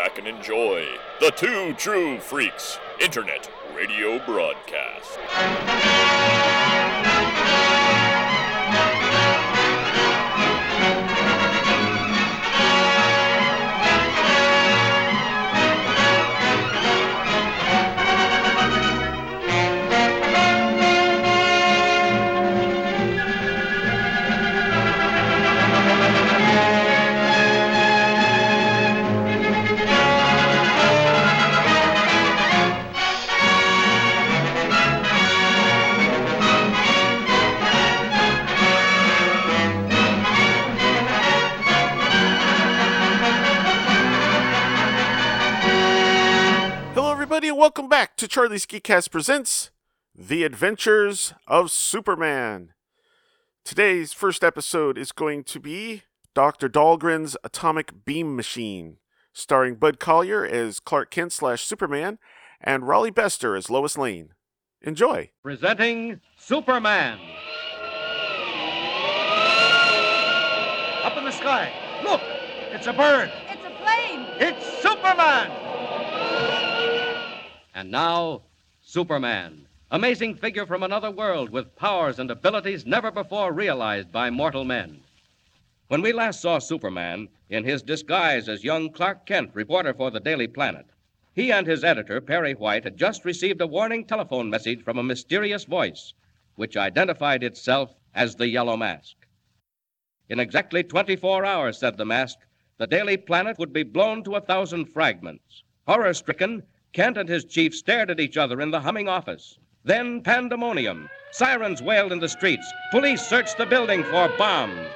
back and enjoy the Two True Freaks Internet Radio Broadcast. And welcome back to Charlie's Geekcast presents The Adventures of Superman. Today's first episode is going to be Dr. Dahlgren's Atomic Beam Machine, starring Bud Collyer as Clark Kent / Superman and Raleigh Bester as Lois Lane. Enjoy. Presenting Superman. Up in the sky. Look, it's a bird. It's a plane. It's Superman. And now, Superman, amazing figure from another world with powers and abilities never before realized by mortal men. When we last saw Superman in his disguise as young Clark Kent, reporter for the Daily Planet, he and his editor, Perry White, had just received a warning telephone message from a mysterious voice, which identified itself as the Yellow Mask. In exactly 24 hours, said the mask, the Daily Planet would be blown to 1,000 fragments. Horror-stricken, Kent and his chief stared at each other in the humming office. Then pandemonium. Sirens wailed in the streets. Police searched the building for bombs.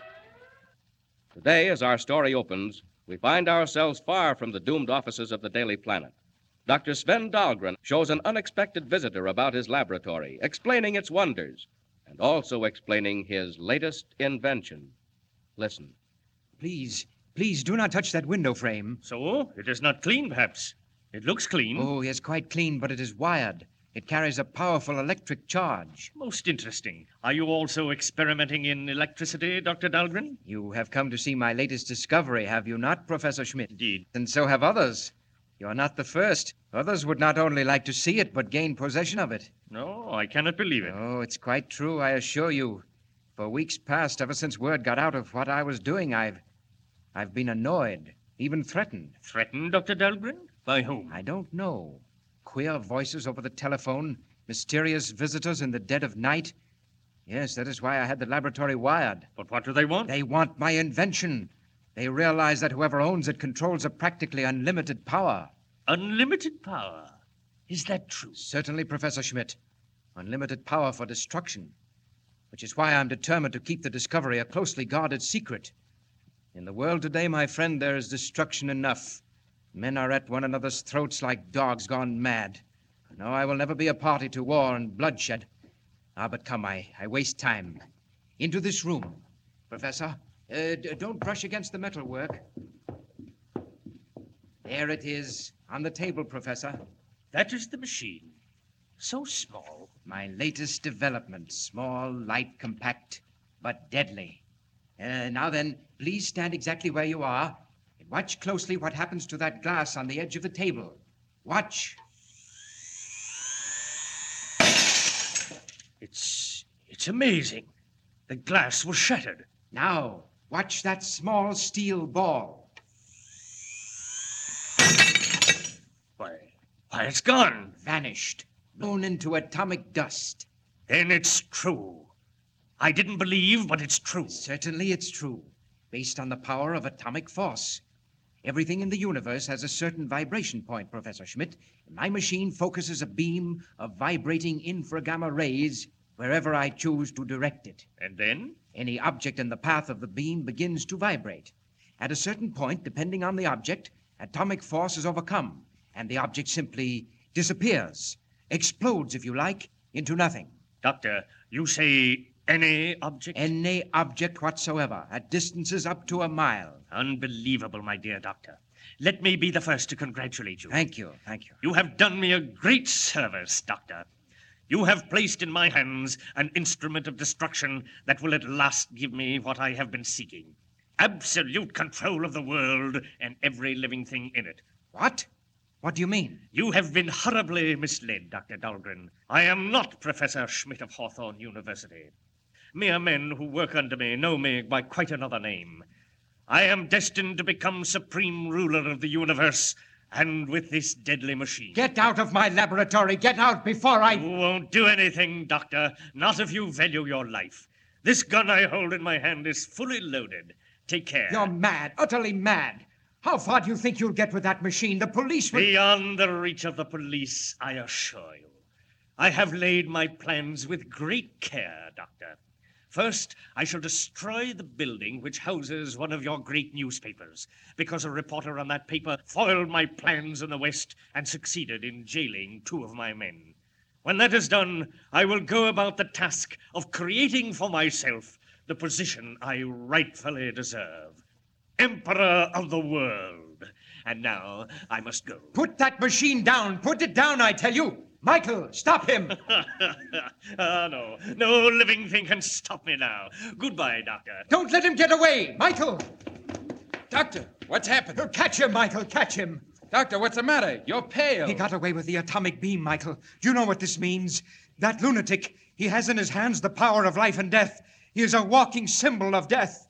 Today, as our story opens, we find ourselves far from the doomed offices of the Daily Planet. Dr. Sven Dahlgren shows an unexpected visitor about his laboratory, explaining its wonders, and also explaining his latest invention. Listen. Please do not touch that window frame. So? It is not clean, perhaps. It looks clean. Oh, yes, quite clean, but it is wired. It carries a powerful electric charge. Most interesting. Are you also experimenting in electricity, Dr. Dahlgren? You have come to see my latest discovery, have you not, Professor Schmidt? Indeed. And so have others. You are not the first. Others would not only like to see it, but gain possession of it. No, I cannot believe it. Oh, it's quite true, I assure you. For weeks past, ever since word got out of what I was doing, I've been annoyed, even threatened. Threatened, Dr. Dahlgren? By whom? I don't know. Queer voices over the telephone, mysterious visitors in the dead of night. Yes, that is why I had the laboratory wired. But what do they want? They want my invention. They realize that whoever owns it controls a practically unlimited power. Unlimited power? Is that true? Certainly, Professor Schmidt. Unlimited power for destruction. Which is why I'm determined to keep the discovery a closely guarded secret. In the world today, my friend, there is destruction enough. Men are at one another's throats like dogs gone mad. No, I will never be a party to war and bloodshed. But come, I waste time. Into this room. Professor, don't brush against the metalwork. There it is, on the table, Professor. That is the machine. So small. My latest development. Small, light, compact, but deadly. Now then, please stand exactly where you are. Watch closely what happens to that glass on the edge of the table. Watch. It's amazing. The glass was shattered. Now, watch that small steel ball. Why, it's gone. Vanished. Blown into atomic dust. Then it's true. I didn't believe, but it's true. Certainly it's true. Based on the power of atomic force. Everything in the universe has a certain vibration point, Professor Schmidt. My machine focuses a beam of vibrating infragamma rays wherever I choose to direct it. And then? Any object in the path of the beam begins to vibrate. At a certain point, depending on the object, atomic force is overcome, and the object simply disappears, explodes, if you like, into nothing. Doctor, you say any object? Any object whatsoever, at distances up to a mile. Unbelievable, my dear doctor. Let me be the first to congratulate you. Thank you. You have done me a great service, Doctor. You have placed in my hands an instrument of destruction that will at last give me what I have been seeking. Absolute control of the world and every living thing in it. What? What do you mean? You have been horribly misled, Dr. Dahlgren. I am not Professor Schmidt of Hawthorne University. Mere men who work under me know me by quite another name. I am destined to become supreme ruler of the universe, and with this deadly machine. Get out of my laboratory. Get out before I... You won't do anything, Doctor. Not if you value your life. This gun I hold in my hand is fully loaded. Take care. You're mad, utterly mad. How far do you think you'll get with that machine? The police will... Beyond the reach of the police, I assure you. I have laid my plans with great care, Doctor. First, I shall destroy the building which houses one of your great newspapers, because a reporter on that paper foiled my plans in the West and succeeded in jailing 2 of my men. When that is done, I will go about the task of creating for myself the position I rightfully deserve. Emperor of the world. And now I must go. Put that machine down. Put it down, I tell you. Michael, stop him. No. No living thing can stop me now. Goodbye, Doctor. Don't let him get away. Michael. Doctor, what's happened? Catch him, Michael. Catch him. Doctor, what's the matter? You're pale. He got away with the atomic beam, Michael. Do you know what this means? That lunatic, he has in his hands the power of life and death. He is a walking symbol of death.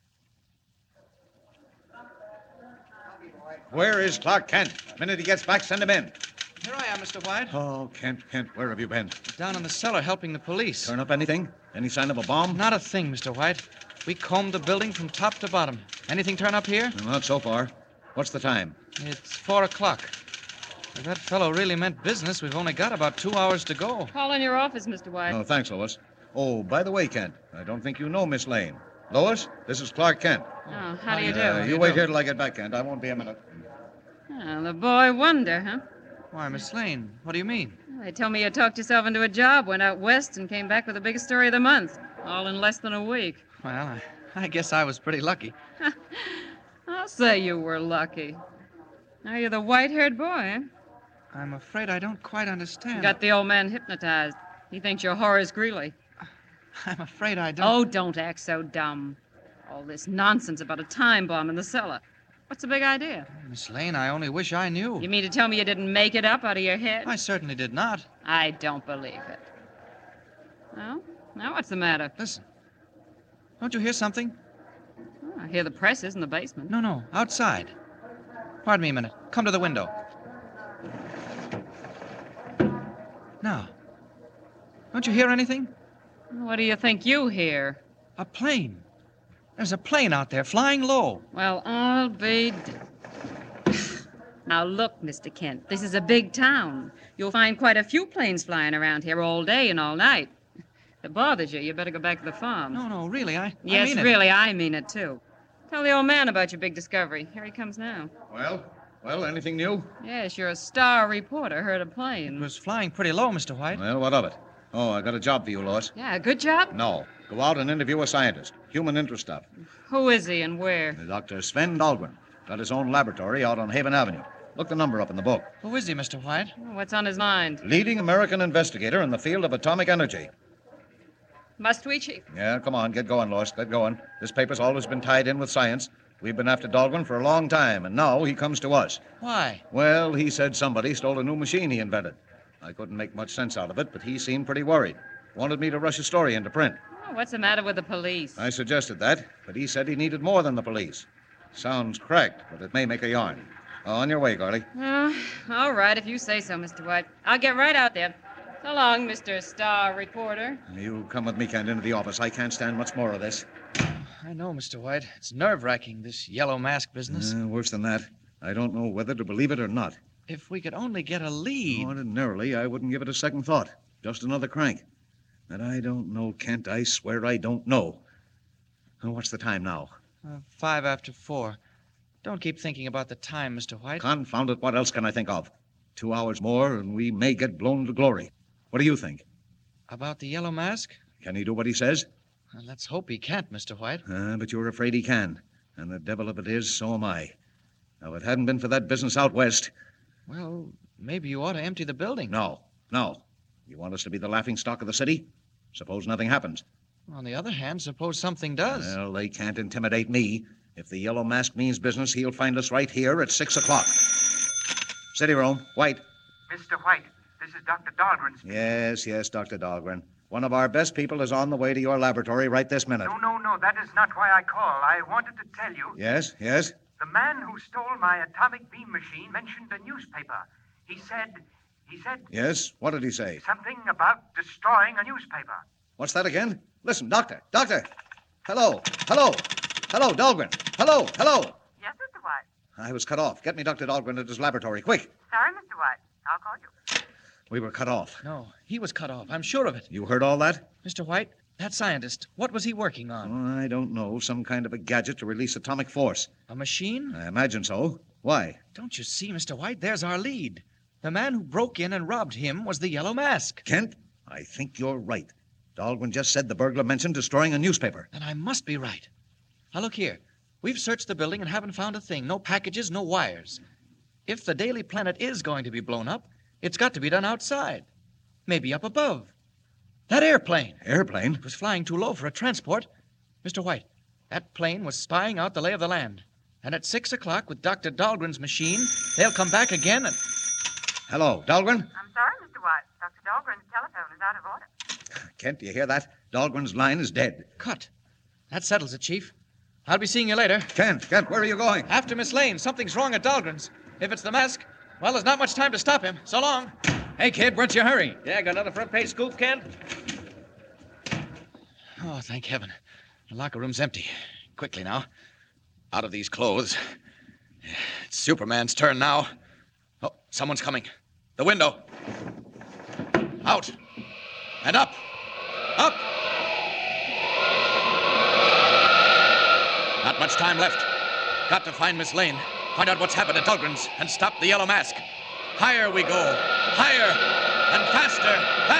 Where is Clark Kent? The minute he gets back, send him in. Here I am, Mr. White. Oh, Kent, where have you been? Down in the cellar helping the police. Turn up anything? Any sign of a bomb? Not a thing, Mr. White. We combed the building from top to bottom. Anything turn up here? Not so far. What's the time? It's 4 o'clock. If that fellow really meant business, we've only got about 2 hours to go. Call in your office, Mr. White. Oh, thanks, Lois. Oh, by the way, Kent, I don't think you know Miss Lane. Lois, this is Clark Kent. Oh, how do you do? You wait here till I get back, Kent. I won't be a minute. Oh, the boy wonder, huh? Why, Miss Lane, what do you mean? They told me you talked yourself into a job, went out west, and came back with the biggest story of the month, all in less than a week. Well, I guess I was pretty lucky. I'll say you were lucky. Now you're the white-haired boy, eh? I'm afraid I don't quite understand. Got the old man hypnotized. He thinks you're Horace Greeley. I'm afraid I don't... Oh, don't act so dumb. All this nonsense about a time bomb in the cellar. What's the big idea? Miss Lane, I only wish I knew. You mean to tell me you didn't make it up out of your head? I certainly did not. I don't believe it. Well, now what's the matter? Listen. Don't you hear something? Oh, I hear the presses in the basement. No, outside. Pardon me a minute. Come to the window. Now. Don't you hear anything? What do you think you hear? A plane. There's a plane out there flying low. Well, I'll be... Now, look, Mr. Kent, this is a big town. You'll find quite a few planes flying around here all day and all night. If it bothers you, you better go back to the farm. No, really, I Yes, mean it. really, I mean it, too. Tell the old man about your big discovery. Here he comes now. Well, anything new? Yes, you're a star reporter. Heard a It plane. was flying pretty low, Mr. White. Well, what of it? Oh, I got a job for you, Lois. Yeah, good job. No. Go out and interview a scientist. Human interest stuff. Who is he and where? Dr. Sven Dahlgren. Got his own laboratory out on Haven Avenue. Look the number up in the book. Who is he, Mr. White? What's on his mind? Leading American investigator in the field of atomic energy. Must we, Chief? Yeah, come on, get going, Lois. Get going. This paper's always been tied in with science. We've been after Dahlgren for a long time, and now he comes to us. Why? Well, he said somebody stole a new machine he invented. I couldn't make much sense out of it, but he seemed pretty worried. Wanted me to rush a story into print. Oh, what's the matter with the police? I suggested that, but he said he needed more than the police. Sounds cracked, but it may make a yarn. On your way, Garley. Oh, all right, if you say so, Mr. White. I'll get right out there. So long, Mr. Star Reporter. You come with me, Kent, into the office. I can't stand much more of this. I know, Mr. White. It's nerve-wracking, this yellow mask business. Worse than that. I don't know whether to believe it or not. If we could only get a lead. Ordinarily, I wouldn't give it a second thought. Just another crank. But I don't know, Kent. I swear I don't know. What's the time now? 5 after 4. Don't keep thinking about the time, Mr. White. Confound it, what else can I think of? 2 hours more, and we may get blown to glory. What do you think? About the yellow mask? Can he do what he says? Well, let's hope he can't, Mr. White. But you're afraid he can. And the devil of it is, so am I. Now, if it hadn't been for that business out west... Well, maybe you ought to empty the building. No. You want us to be the laughing stock of the city? Suppose nothing happens. On the other hand, suppose something does. Well, they can't intimidate me. If the Yellow Mask means business, he'll find us right here at 6 o'clock. City room, White. Mr. White, this is Dr. Dahlgren speaking. Yes, Dr. Dahlgren. One of our best people is on the way to your laboratory right this minute. No, that is not why I call. I wanted to tell you. Yes? The man who stole my atomic beam machine mentioned a newspaper. He said... Yes? What did he say? Something about destroying a newspaper. What's that again? Listen, Doctor! Hello, Dahlgren! Hello! Yes, Mr. White. I was cut off. Get me Dr. Dahlgren at his laboratory, quick. Sorry, Mr. White. I'll call you. We were cut off. No, he was cut off. I'm sure of it. You heard all that? Mr. White, that scientist, what was he working on? I don't know. Some kind of a gadget to release atomic force. A machine? I imagine so. Why? Don't you see, Mr. White? There's our lead. The man who broke in and robbed him was the Yellow Mask. Kent, I think you're right. Dahlgren just said the burglar mentioned destroying a newspaper. Then I must be right. Now, look here. We've searched the building and haven't found a thing. No packages, no wires. If the Daily Planet is going to be blown up, it's got to be done outside. Maybe up above. That airplane. Airplane? It was flying too low for a transport. Mr. White, that plane was spying out the lay of the land. And at 6 o'clock with Dr. Dahlgren's machine, they'll come back again and... Hello, Dahlgren? I'm sorry, Mr. White. Dr. Dahlgren's telephone is out of order. Kent, do you hear that? Dahlgren's line is dead. Cut. That settles it, Chief. I'll be seeing you later. Kent, where are you going? After Miss Lane. Something's wrong at Dahlgren's. If it's the mask, well, there's not much time to stop him. So long. Hey, kid, what's your hurry? Yeah, got another front page scoop, Kent? Oh, thank heaven. The locker room's empty. Quickly now. Out of these clothes. It's Superman's turn now. Oh, someone's coming. The window. Out. And up. Up. Not much time left. Got to find Miss Lane. Find out what's happened at Dahlgren's and stop the Yellow Mask. Higher we go. Higher. And faster.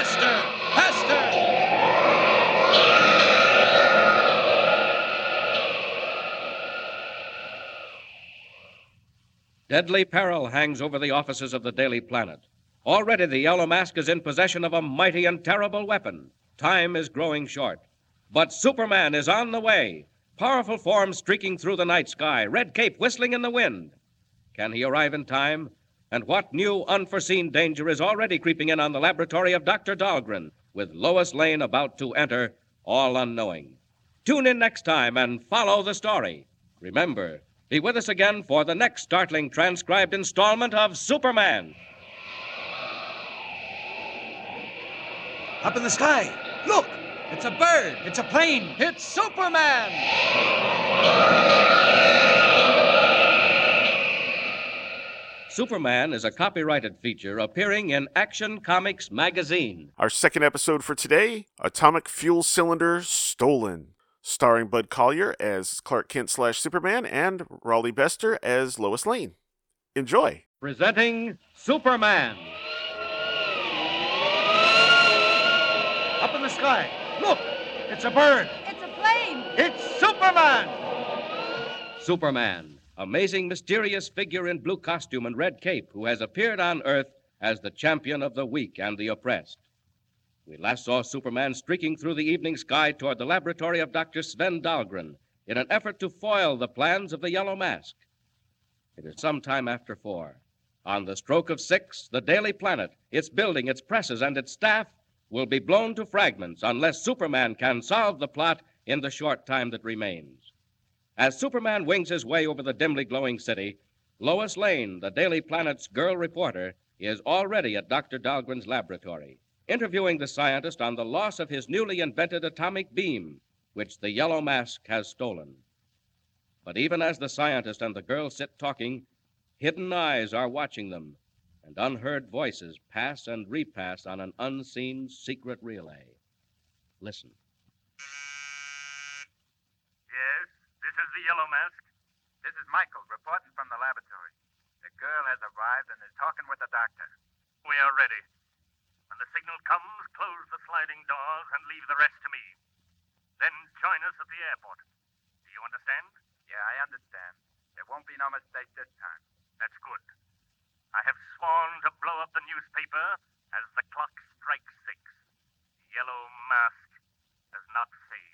Deadly peril hangs over the offices of the Daily Planet. Already the Yellow Mask is in possession of a mighty and terrible weapon. Time is growing short. But Superman is on the way. Powerful form streaking through the night sky, red cape whistling in the wind. Can he arrive in time? And what new unforeseen danger is already creeping in on the laboratory of Dr. Dahlgren, with Lois Lane about to enter, all unknowing? Tune in next time and follow the story. Remember, be with us again for the next startling transcribed installment of Superman. Up in the sky. Look! It's a bird. It's a plane. It's Superman! Superman is a copyrighted feature appearing in Action Comics magazine. Our second episode for today, Atomic Fuel Cylinder Stolen, starring Bud Collyer as Clark Kent / Superman and Raleigh Bester as Lois Lane. Enjoy. Presenting Superman. Up in the sky. Look! It's a bird. It's a plane. It's Superman! Superman, amazing, mysterious figure in blue costume and red cape who has appeared on Earth as the champion of the weak and the oppressed. We last saw Superman streaking through the evening sky toward the laboratory of Dr. Sven Dahlgren in an effort to foil the plans of the Yellow Mask. It is some time after 4. On the stroke of 6, the Daily Planet, its building, its presses, and its staff will be blown to fragments unless Superman can solve the plot in the short time that remains. As Superman wings his way over the dimly glowing city, Lois Lane, the Daily Planet's girl reporter, is already at Dr. Dahlgren's laboratory, interviewing the scientist on the loss of his newly invented atomic beam, which the Yellow Mask has stolen. But even as the scientist and the girl sit talking, hidden eyes are watching them, and unheard voices pass and repass on an unseen secret relay. Listen. Yes, this is the Yellow Mask. This is Michael reporting from the laboratory. The girl has arrived and is talking with the doctor. We are ready. When the signal comes, close the sliding doors and leave the rest to me. Then join us at the airport. Do you understand? Yeah, I understand. There won't be no mistake this time. That's good. I have sworn to blow up the newspaper as the clock strikes 6. Yellow Mask has not failed.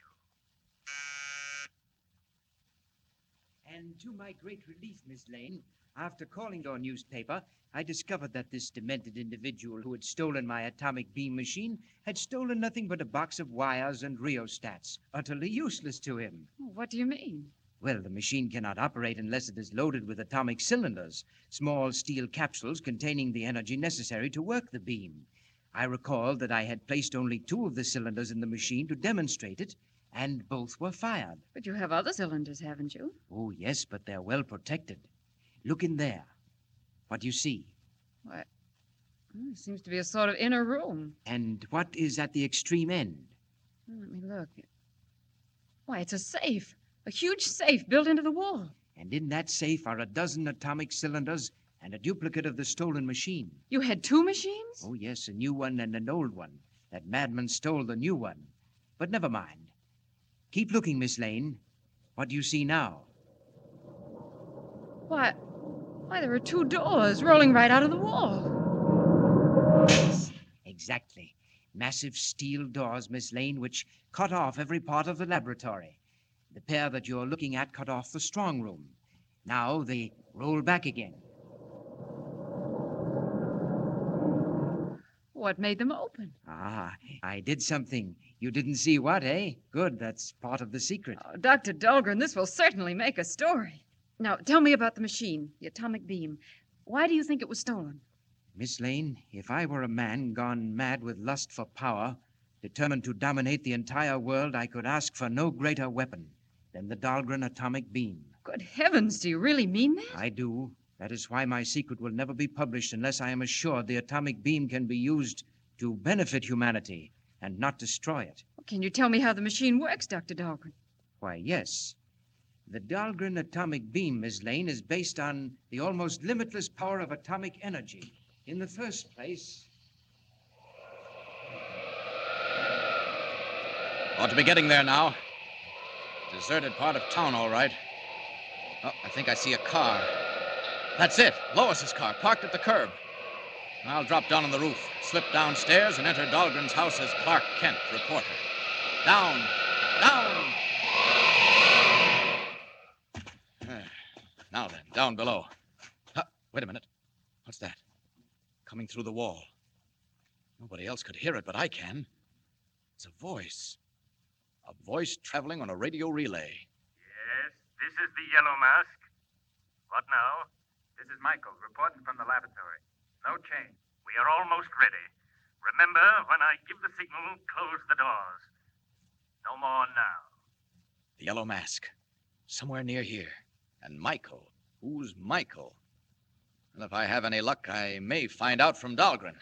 And to my great relief, Miss Lane, after calling your newspaper, I discovered that this demented individual who had stolen my atomic beam machine had stolen nothing but a box of wires and rheostats, utterly useless to him. What do you mean? Well, the machine cannot operate unless it is loaded with atomic cylinders, small steel capsules containing the energy necessary to work the beam. I recalled that I had placed only 2 of the cylinders in the machine to demonstrate it, and both were fired. But you have other cylinders, haven't you? Oh, yes, but they're well protected. Look in there. What do you see? Why, it seems to be a sort of inner room. And what is at the extreme end? Let me look. Why, it's a safe. A huge safe built into the wall. And in that safe are a dozen atomic cylinders and a duplicate of the stolen machine. You had 2 machines? Oh, yes, a new one and an old one. That madman stole the new one. But never mind. Keep looking, Miss Lane. What do you see now? Why, there are 2 doors rolling right out of the wall. Yes, exactly. Massive steel doors, Miss Lane, which cut off every part of the laboratory. The pair that you're looking at cut off the strong room. Now they roll back again. What made them open? Ah, I did something. You didn't see what, eh? Good, that's part of the secret. Oh, Dr. Dahlgren, this will certainly make a story. Now, tell me about the machine, the atomic beam. Why do you think it was stolen? Miss Lane, if I were a man gone mad with lust for power, determined to dominate the entire world, I could ask for no greater weapon than the Dahlgren atomic beam. Good heavens, do you really mean that? I do. That is why my secret will never be published unless I am assured the atomic beam can be used to benefit humanity and not destroy it. Can you tell me how the machine works, Dr. Dahlgren? Why, yes. The Dahlgren atomic beam, Miss Lane, is based on the almost limitless power of atomic energy. In the first place... Ought to be getting there now. Deserted part of town, all right. Oh, I think I see a car. That's it. Lois's car, parked at the curb. I'll drop down on the roof, slip downstairs, and enter Dahlgren's house as Clark Kent, reporter. Down! Down! Now then, down below. Wait a minute. What's that? Coming through the wall. Nobody else could hear it, but I can. It's a voice. A voice traveling on a radio relay. Yes, this is the Yellow Mask. What now? This is Michael, reporting from the laboratory. No change. We are almost ready. Remember, when I give the signal, close the doors. No more now. The Yellow Mask. Somewhere near here. And Michael. Who's Michael? Well, if I have any luck, I may find out from Dahlgren.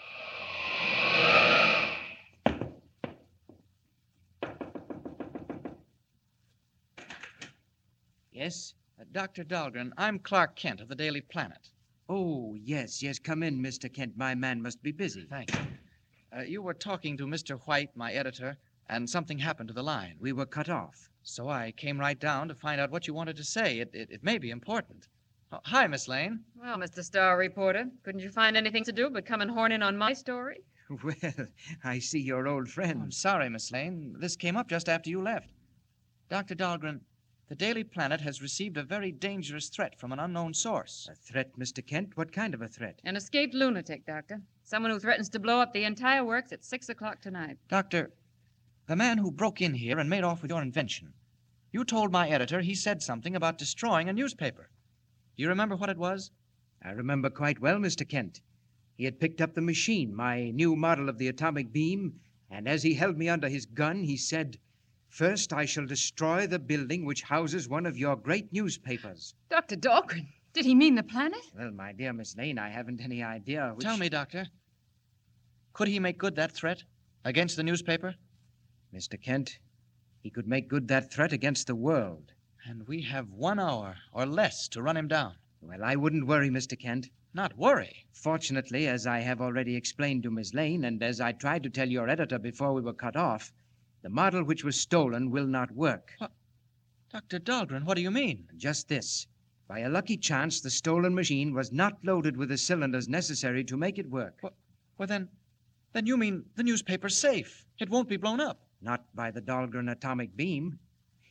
Yes? Dr. Dahlgren, I'm Clark Kent of the Daily Planet. Oh, yes. Come in, Mr. Kent. My man must be busy. Thank you. You were talking to Mr. White, my editor, and something happened to the line. We were cut off. So I came right down to find out what you wanted to say. It may be important. Oh, hi, Miss Lane. Well, Mr. Star Reporter, couldn't you find anything to do but come and horn in on my story? Well, I see you're old friends. I'm sorry, Miss Lane. This came up just after you left. Dr. Dahlgren, the Daily Planet has received a very dangerous threat from an unknown source. A threat, Mr. Kent? What kind of a threat? An escaped lunatic, Doctor. Someone who threatens to blow up the entire works at 6 o'clock tonight. Doctor, the man who broke in here and made off with your invention. You told my editor he said something about destroying a newspaper. Do you remember what it was? I remember quite well, Mr. Kent. He had picked up the machine, my new model of the atomic beam, and as he held me under his gun, he said, "First, I shall destroy the building which houses one of your great newspapers." Dr. Dahlgren, did he mean the planet? Well, my dear Miss Lane, I haven't any idea which... Tell me, Doctor, could he make good that threat against the newspaper? Mr. Kent, he could make good that threat against the world. And we have 1 hour or less to run him down. Well, I wouldn't worry, Mr. Kent. Not worry? Fortunately, as I have already explained to Miss Lane, and as I tried to tell your editor before we were cut off, the model which was stolen will not work. What? Dr. Dahlgren, what do you mean? Just this. By a lucky chance, the stolen machine was not loaded with the cylinders necessary to make it work. Well, then you mean the newspaper's safe. It won't be blown up. Not by the Dahlgren atomic beam.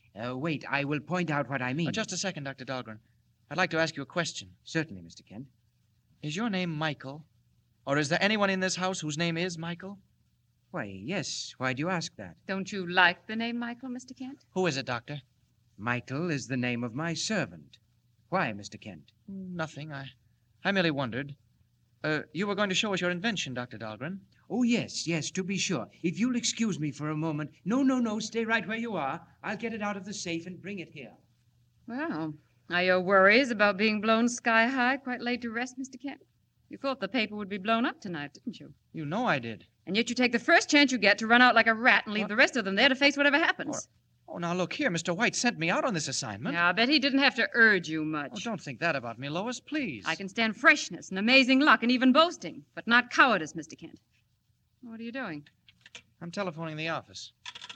Wait, I will point out what I mean. Just a second, Dr. Dahlgren. I'd like to ask you a question. Certainly, Mr. Kent. Is your name Michael? Or is there anyone in this house whose name is Michael? Why, yes. Why do you ask that? Don't you like the name Michael, Mr. Kent? Who is it, Doctor? Michael is the name of my servant. Why, Mr. Kent? Nothing. I merely wondered. You were going to show us your invention, Dr. Dahlgren. Oh, yes, to be sure. If you'll excuse me for a moment. No, stay right where you are. I'll get it out of the safe and bring it here. Well, are your worries about being blown sky high quite laid to rest, Mr. Kent? You thought the paper would be blown up tonight, didn't you? You know I did. And yet you take the first chance you get to run out like a rat and leave the rest of them there to face whatever happens. Now look here. Mr. White sent me out on this assignment. Yeah, I bet he didn't have to urge you much. Oh, don't think that about me, Lois, please. I can stand freshness and amazing luck and even boasting, but not cowardice, Mr. Kent. What are you doing? I'm telephoning the office.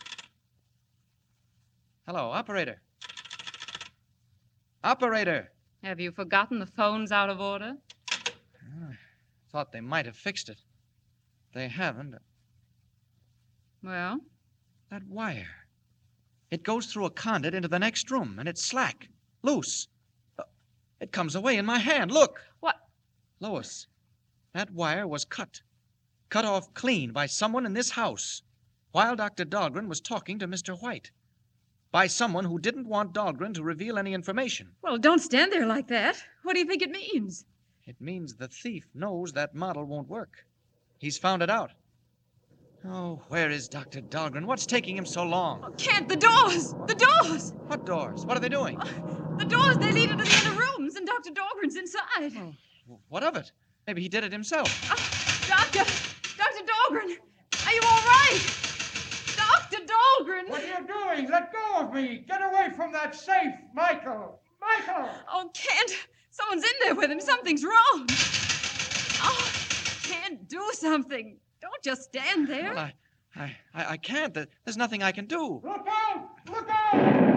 Hello, operator. Operator! Have you forgotten the phone's out of order? Thought they might have fixed it. They haven't. Well? That wire. It goes through a conduit into the next room, and it's slack, loose. It comes away in my hand. Look! What? Lois, that wire was cut off clean by someone in this house while Dr. Dahlgren was talking to Mr. White. By someone who didn't want Dahlgren to reveal any information. Well, don't stand there like that. What do you think it means? It means the thief knows that model won't work. He's found it out. Oh, where is Dr. Dahlgren? What's taking him so long? Oh, Kent, the doors! The doors! What doors? What are they doing? The doors, they lead into the other rooms, and Dr. Dahlgren's inside. Oh, what of it? Maybe he did it himself. Dr. Dahlgren, are you all right? Dr. Dahlgren! What are you doing? Let go of me! Get away from that safe, Michael! Michael! Oh, Kent, someone's in there with him. Something's wrong. Oh, Kent, do something. Don't just stand there. Well, I can't. There's nothing I can do. Look out! Look out!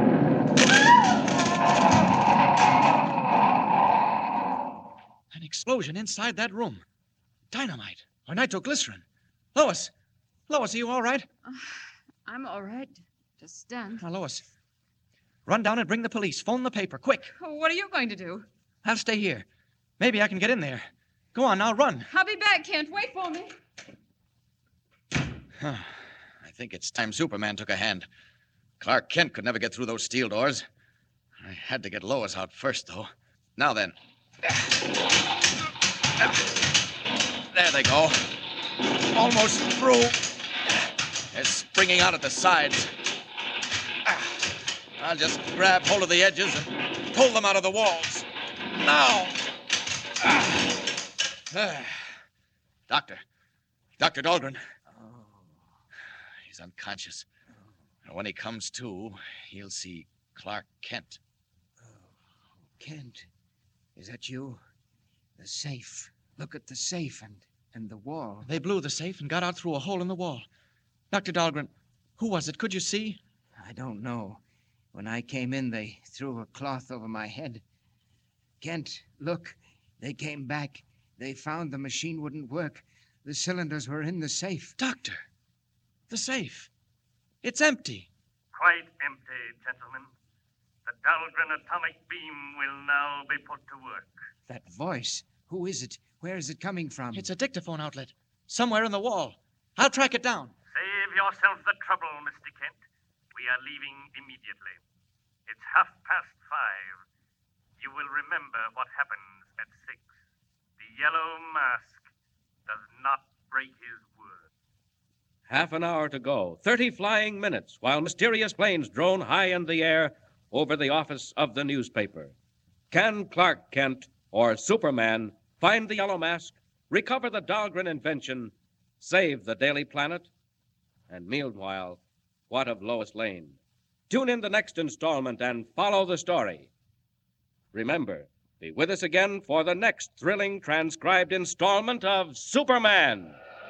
An explosion inside that room. Dynamite or nitroglycerin. Lois, are you all right? I'm all right. Just stand. Now, Lois, run down and bring the police. Phone the paper, quick. What are you going to do? I'll stay here. Maybe I can get in there. Go on, now, run. I'll be back, Kent. Wait for me. I think it's time Superman took a hand. Clark Kent could never get through those steel doors. I had to get Lois out first, though. Now then. There they go. Almost through. They're springing out at the sides. I'll just grab hold of the edges and pull them out of the walls. Now! Dr. Dahlgren. He's unconscious. And when he comes to, he'll see Clark Kent. Kent, is that you? The safe. Look at the safe and the wall. They blew the safe and got out through a hole in the wall. Dr. Dahlgren, who was it? Could you see? I don't know. When I came in, they threw a cloth over my head. Kent, look. They came back. They found the machine wouldn't work. The cylinders were in the safe. Doctor, the safe. It's empty. Quite empty, gentlemen. The Dahlgren atomic beam will now be put to work. That voice. Who is it? Where is it coming from? It's a dictaphone outlet. Somewhere in the wall. I'll track it down. Save yourself the trouble, Mr. Kent. We are leaving immediately. It's 5:30. You will remember what happens at 6. The Yellow Mask does not break his word. Half an hour to go, 30 flying minutes, while mysterious planes drone high in the air over the office of the newspaper. Can Clark Kent or Superman find the Yellow Mask, recover the Dahlgren invention, save the Daily Planet? And meanwhile, what of Lois Lane? Tune in the next installment and follow the story. Remember, be with us again for the next thrilling transcribed installment of Superman.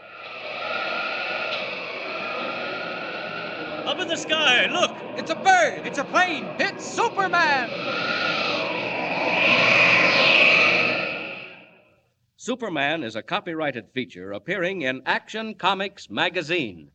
Up in the sky, look! It's a bird! It's a plane! It's Superman! Superman is a copyrighted feature appearing in Action Comics magazine.